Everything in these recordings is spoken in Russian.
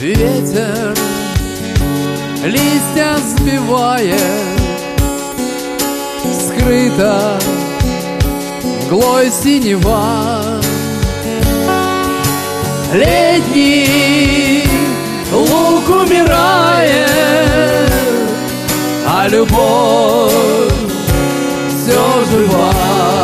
Ветер листья сбивает, скрыто мглой синева. Летний луг умирает, а любовь все жива.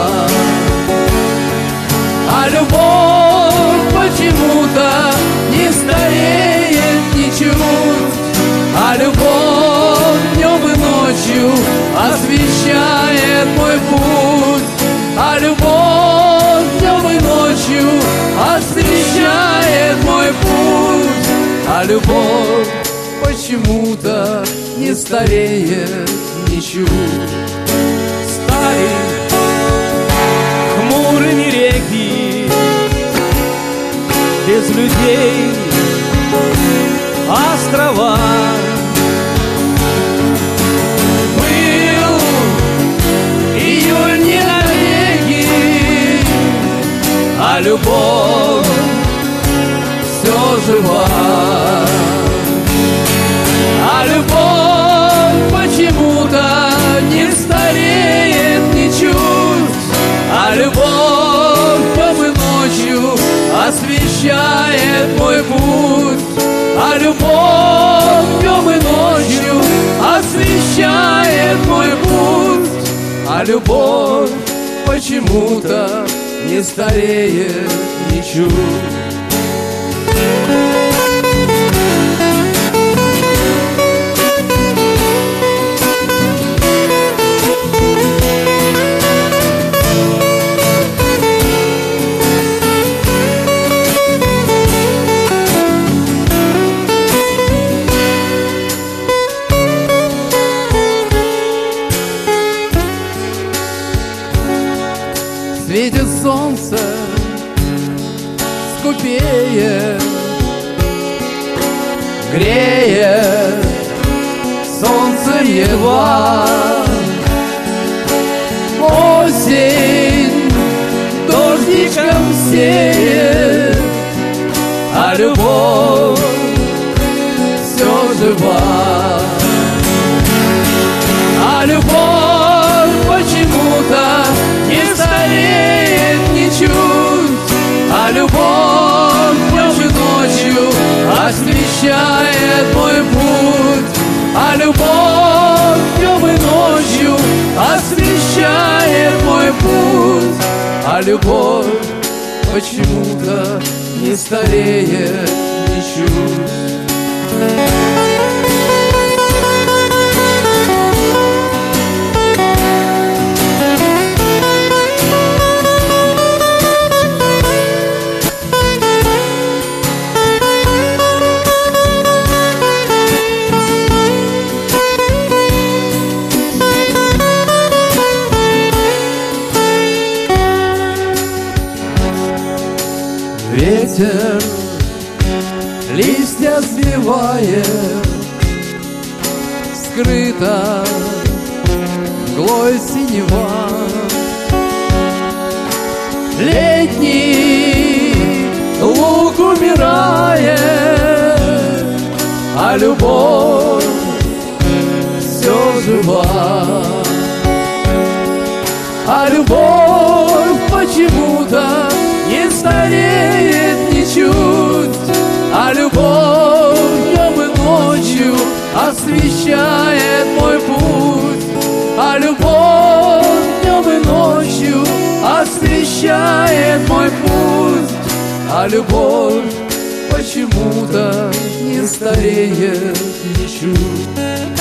А любовь почему-то не стареет ничуть, а любовь днем и ночью освещает мой путь. А любовь днем и ночью освещает мой путь. А любовь почему-то не стареет ничуть. Стали хмурыми реки, без людей острова. Был июль не навеки, а любовь все жива. А любовь почему-то не стареет ничуть, а любовь днем и ночью освещает мой путь. А любовь днем и ночью освещает мой путь. А любовь почему-то не стареет ничуть. Светит солнце скупее, греет солнце Нева. Осень дождичком сеет, а любовь все жива. А любовь почему-то не стареет ничуть, а любовь днем и ночью освещает мой путь. А любовь днем и ночью освещает мой путь. А любовь почему-то не стареет ничуть. Ветер листья сбивает, скрыто мглой синева. Летний луг умирает, а любовь все жива. А любовь почему-то не стареет ничуть, а любовь днем и ночью освещает мой путь. А любовь днем и ночью освещает мой путь. А любовь почему-то не стареет ничуть.